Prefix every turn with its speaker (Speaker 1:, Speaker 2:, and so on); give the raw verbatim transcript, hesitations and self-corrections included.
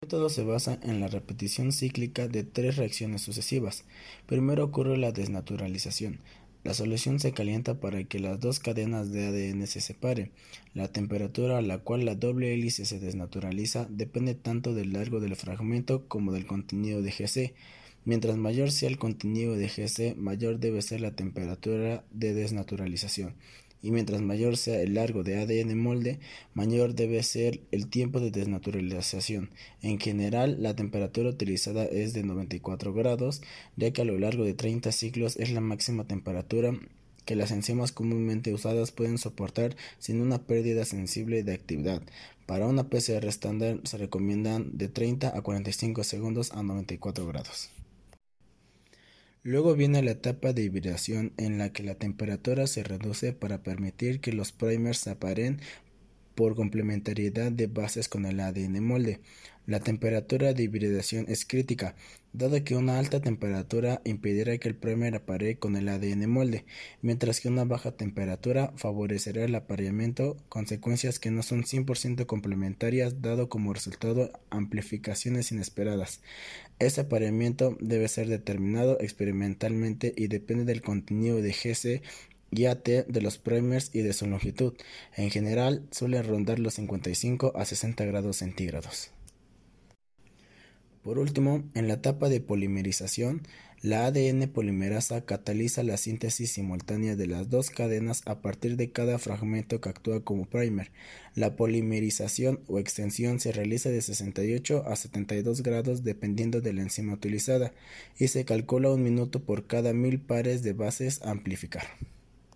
Speaker 1: El método se basa en la repetición cíclica de tres reacciones sucesivas. Primero ocurre la desnaturalización. La solución se calienta para que las dos cadenas de A D N se separen. La temperatura a la cual la doble hélice se desnaturaliza depende tanto del largo del fragmento como del contenido de G C. Mientras mayor sea el contenido de G C, mayor debe ser la temperatura de desnaturalización. Y mientras mayor sea el largo de A D N molde, mayor debe ser el tiempo de desnaturalización. En general, la temperatura utilizada es de noventa y cuatro grados, ya que a lo largo de treinta ciclos es la máxima temperatura que las enzimas comúnmente usadas pueden soportar sin una pérdida sensible de actividad. Para una P C R estándar se recomiendan de treinta a cuarenta y cinco segundos a noventa y cuatro grados. Luego viene la etapa de hibridación en la que la temperatura se reduce para permitir que los primers se aparen por complementariedad de bases con el A D N molde. La temperatura de hibridación es crítica, dado que una alta temperatura impedirá que el primer aparee con el A D N molde, mientras que una baja temperatura favorecerá el apareamiento, consecuencias que no son cien por ciento complementarias, dado como resultado amplificaciones inesperadas. Este apareamiento debe ser determinado experimentalmente y depende del contenido de G C y A T de los primers y de su longitud. En general, suele rondar los cincuenta y cinco a sesenta grados centígrados. Por último, en la etapa de polimerización, la A D N polimerasa cataliza la síntesis simultánea de las dos cadenas a partir de cada fragmento que actúa como primer. La polimerización o extensión se realiza de sesenta y ocho a setenta y dos grados dependiendo de la enzima utilizada y se calcula un minuto por cada mil pares de bases a amplificar.